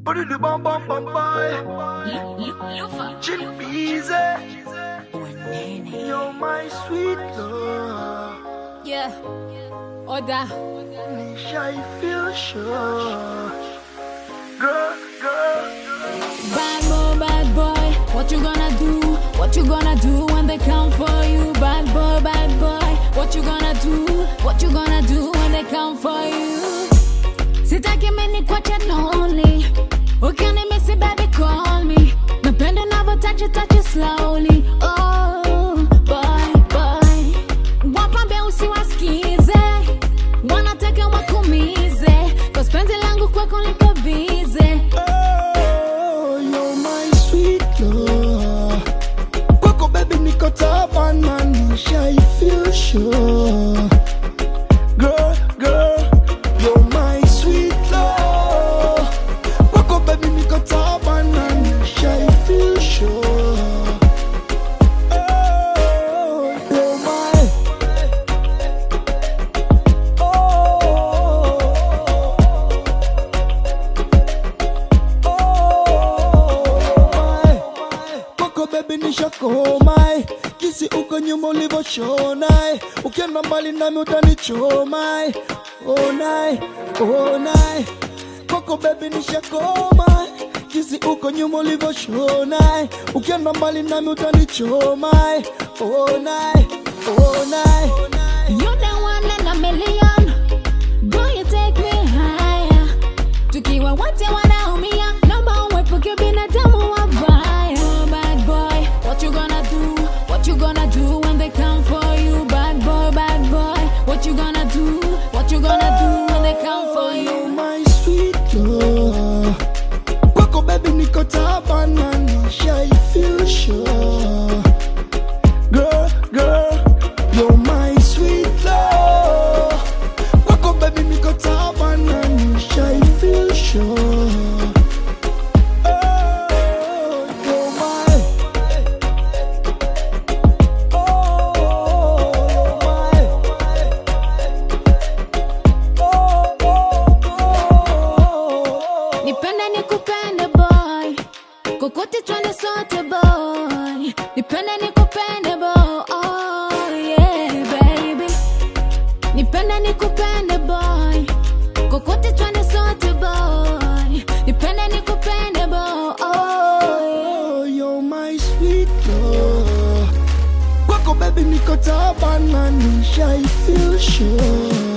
Put it the bum bum bum boy. Chill easy. You're my sweet love. Yeah. Oda. I feel sure. Girl. Bad boy. What you gonna do? What you gonna do when they come for you? Bad boy. What you gonna do? What you gonna do when they come for you? Sitaki mimi kuacha lonely. Ukinimisi baby call me. Napenda unavyo touch it slowly. Oh boy. Wapambe usiwasikize. Wanataka wakumize. Cause penzi langu kwako liko busy. Oh, you're my sweet love. Kwako baby niko taban man. I feel sure. Girl, you're my sweet love. Kwako baby niko taban man. I feel sure. Oh, you're my. Kwako baby nishakomai. Kisi uko nyuma ulivoshonai. Ukienda mbali nami utanichomai. Oh night. Kwako baby nishakomai. Kisi uko nyuma ulivoshonai. Ukienda mbali nami utanichomai. Oh night. You're the one in a million. Boy, you take me higher. Tukiwa wote wanaumia. Naomba uepuke binadamu wabaya. Oh, bad boy, what you gonna do? What you gonna do when they come for you? Bad boy, what you gonna do? What you gonna do when they come for You're you? my sweet love. Kwako baby niko taban man. I feel sure. Girl, you're my sweet love. Kwako baby niko taban man. I feel sure. Oh, you're my. Nipende nikupende boy. Kokote twende sote boy. Nipende nikupende boy. Oh yeah baby. Nipende nikupende boy. Kokote twende sote boy. Nipende nikupende boy. Oh, you're my sweet love. Kwako baby niko taban man. I feel sure.